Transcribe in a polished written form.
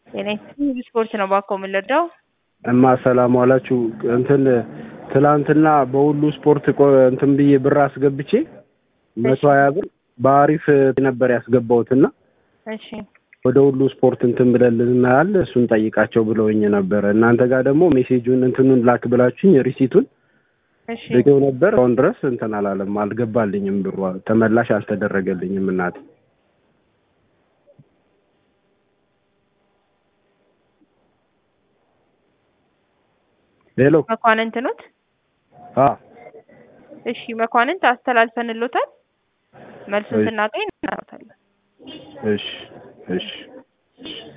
የኔ ስፖርት ነው ባኮ ምልዳው እማ ሰላም ዋላችሁ እንትን ትላንትና በሁሉ ስፖርት እንትን ብዬ ብር አስገብቼ 120 ብር በአሪፍ ነበር ያስገባውትና እሺ ወደ ሁሉ ስፖርት እንትን ብለልናል እሱን ጠይቃቸው ብለውኝ ነበር እናንተ ጋር ደግሞ ሜሴጁን እንትኑን ላክ ብላችሁኝ ሪሲቱን እሺ ልኬው ነበር አሁን ድረስ እንትን አላለም አልገባልኝም ብሩ ተመላሽ አልተደረገልኝም እናት ሄሎ መኳንንት ኖት እሺ መኳንንት አስተላልፈንልዎታል መልሱን ስናገኝ እናወጣለን እሺ እሺ